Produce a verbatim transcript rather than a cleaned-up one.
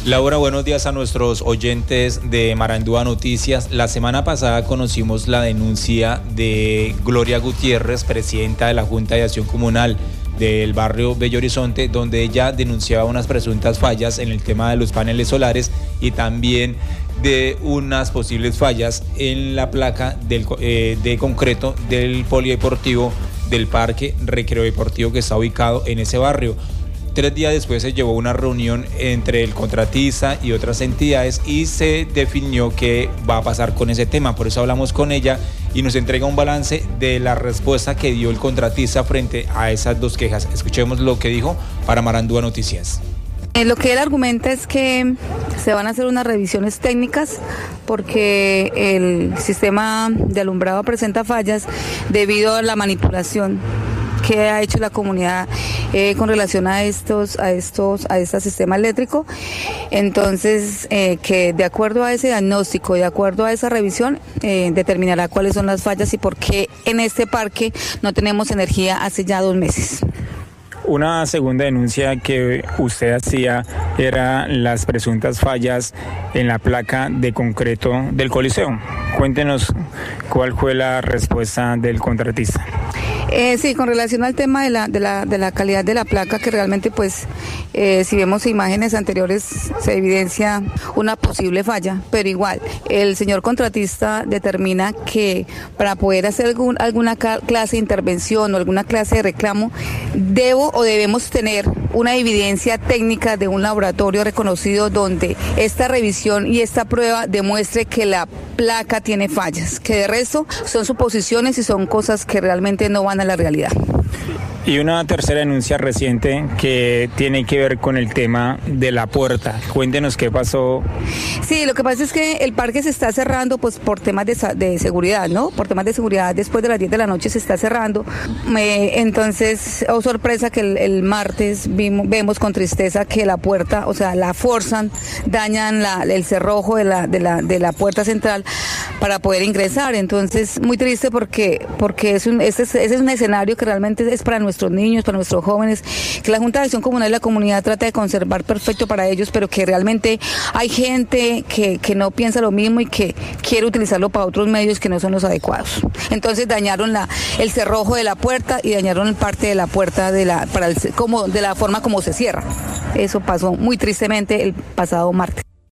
Laura, buenos días a nuestros oyentes de Marandúa Noticias. La semana pasada conocimos la denuncia de Gloria Gutiérrez, presidenta de la Junta de Acción Comunal del barrio Bello Horizonte, donde ella denunciaba unas presuntas fallas en el tema de los paneles solares y también de unas posibles fallas en la placa del, eh, de concreto del polideportivo del Parque Recreo Deportivo que está ubicado en ese barrio. Tres días después se llevó una reunión entre el contratista y otras entidades y se definió qué va a pasar con ese tema. Por eso hablamos con ella y nos entrega un balance de la respuesta que dio el contratista frente a esas dos quejas. Escuchemos lo que dijo para Marandúa Noticias. Eh, lo que él argumenta es que se van a hacer unas revisiones técnicas porque el sistema de alumbrado presenta fallas debido a la manipulación que ha hecho la comunidad eh, con relación a estos, a estos, a este sistema eléctrico. Entonces, eh, que de acuerdo a ese diagnóstico, de acuerdo a esa revisión, eh, determinará cuáles son las fallas y por qué en este parque no tenemos energía hace ya dos meses. Una segunda denuncia que usted hacía era las presuntas fallas en la placa de concreto del Coliseo. Cuéntenos cuál fue la respuesta del contratista. Eh, sí, con relación al tema de la, de la, de la calidad de la placa, que realmente pues eh, si vemos imágenes anteriores se evidencia una posible falla, pero igual el señor contratista determina que para poder hacer algún, alguna clase de intervención o alguna clase de reclamo debo o debemos tener una evidencia técnica de un laboratorio reconocido donde esta revisión y esta prueba demuestre que la placa tiene fallas, que de resto son suposiciones y son cosas que realmente no van a la realidad. Y una tercera denuncia reciente que tiene que ver con el tema de la puerta. Cuéntenos qué pasó. Sí, lo que pasa es que el parque se está cerrando pues por temas de, de seguridad, ¿no? Por temas de seguridad, después de las diez de la noche se está cerrando. Eh, entonces, oh sorpresa que el, el martes vimos, vemos con tristeza que la puerta, o sea, la forzan, dañan la, el cerrojo de la, de, la, de la puerta central para poder ingresar. Entonces, muy triste porque, porque es un, ese, ese es un escenario que realmente es para nuestros niños, para nuestros jóvenes, que la Junta de Acción Comunal y la comunidad trata de conservar perfecto para ellos, pero que realmente hay gente que, que no piensa lo mismo y que quiere utilizarlo para otros medios que no son los adecuados. Entonces dañaron la, el cerrojo de la puerta y dañaron parte de la puerta de la, para el, como, de la forma como se cierra. Eso pasó muy tristemente el pasado martes.